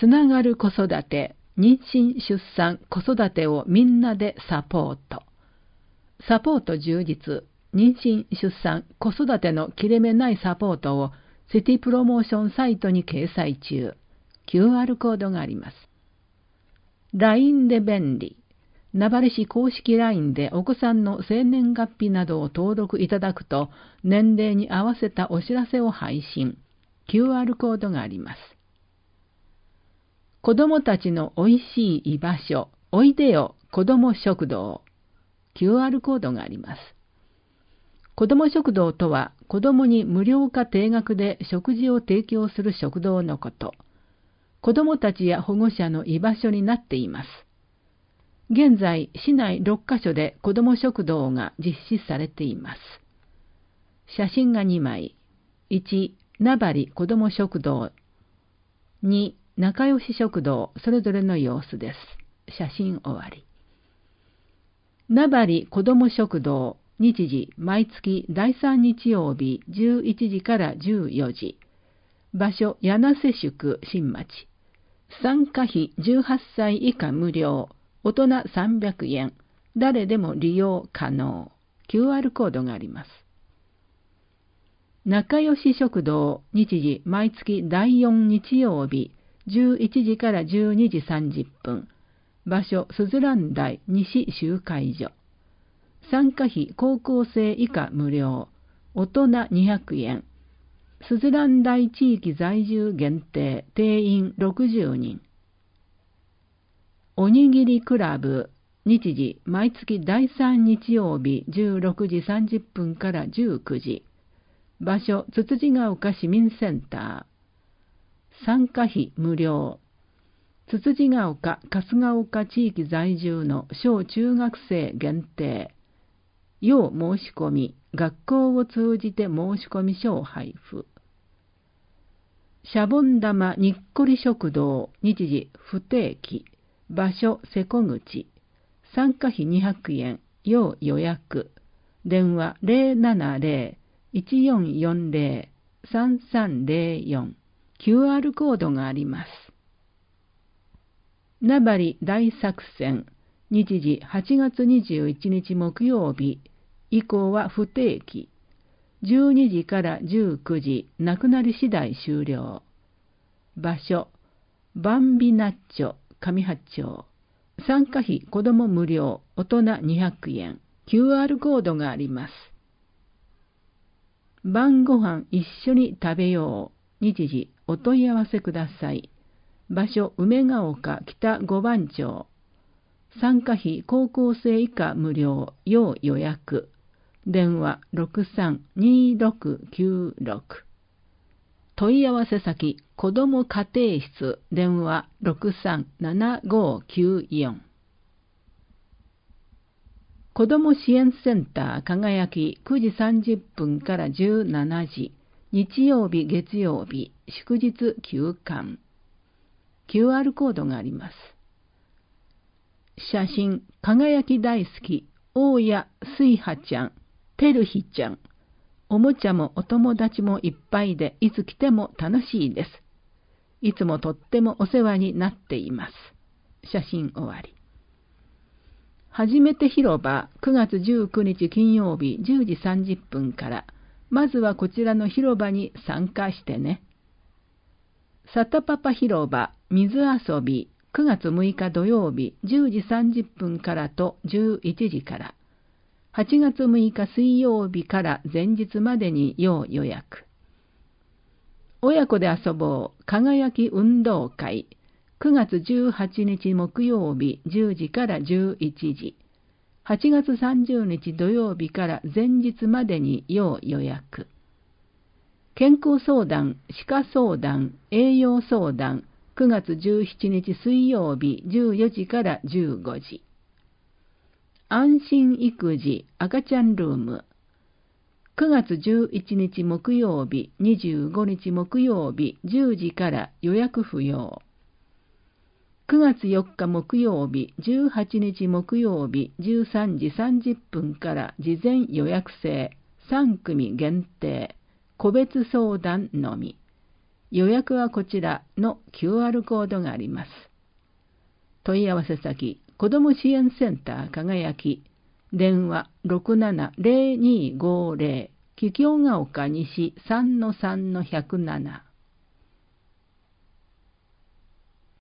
つながる子育て、妊娠・出産・子育てをみんなでサポート。サポート充実、妊娠・出産・子育ての切れ目ないサポートをシティプロモーションサイトに掲載中。QR コードがあります。LINE で便利。名張市公式 LINE でお子さんの生年月日などを登録いただくと、年齢に合わせたお知らせを配信。QR コードがあります。子どもたちのおいしい居場所、おいでよ子ども食堂。QR コードがあります。子ども食堂とは、子どもに無料か定額で食事を提供する食堂のこと。子どもたちや保護者の居場所になっています。現在、市内6カ所で子ども食堂が実施されています。写真が2枚。1、名張子ども食堂。2、仲良し食堂、それぞれの様子です。写真終わり。名張子ども食堂、日時、毎月第3日曜日11時から14時。場所、柳瀬宿新町。参加費18歳以下無料。大人300円。誰でも利用可能。QR コードがあります。仲良し食堂、日時、毎月第4日曜日11時から12時30分。場所、すずらん台西集会所。参加費高校生以下無料。大人200円。すずらん台地域在住限定。定員60人。おにぎりクラブ。日時、毎月第3日曜日16時30分から19時。場所、つつじが丘市民センター。参加費無料。つつじが丘、春日丘地域在住の小中学生限定。要申し込み、学校を通じて申し込み書を配布。シャボン玉にっこり食堂、日時不定期。場所、瀬古口。参加費200円。要予約。電話070-1440-3304。QR コードがあります。名張大作戦。日時8月21日木曜日。以降は不定期。12時から19時。なくなり次第終了。場所、バンビナッチョ。上八町。参加費子ども無料、大人200円。QR コードがあります。晩ご飯一緒に食べよう。日時お問い合わせください。場所、梅ヶ丘北5番町。参加費高校生以下無料、要予約。電話632696。問い合わせ先、子ども家庭室、電話637594。子ども支援センター輝き9時30分から17時、日曜日月曜日、祝日休館。QR コードがあります。写真、輝き大好き、大谷水葉ちゃん、てるひちゃん。おもちゃもお友達もいっぱいで、いつ来ても楽しいです。いつもとってもお世話になっています。写真終わり。はじめて広場、9月19日金曜日10時30分から、まずはこちらの広場に参加してね。さたパパ広場、水遊び、9月6日土曜日10時30分からと11時から。8月6日水曜日から前日までに要予約。親子で遊ぼう輝き運動会。9月18日木曜日10時から11時。8月30日土曜日から前日までに要予約。健康相談、歯科相談、栄養相談。9月17日水曜日14時から15時。安心育児赤ちゃんルーム。9月11日木曜日25日木曜日10時から予約不要。9月4日木曜日18日木曜日13時30分から事前予約制3組限定。個別相談のみ。 予約はこちらの QR コードがあります。問い合わせ先、子ども支援センター輝き、電話 670250、桔梗ヶ丘西 3-3-107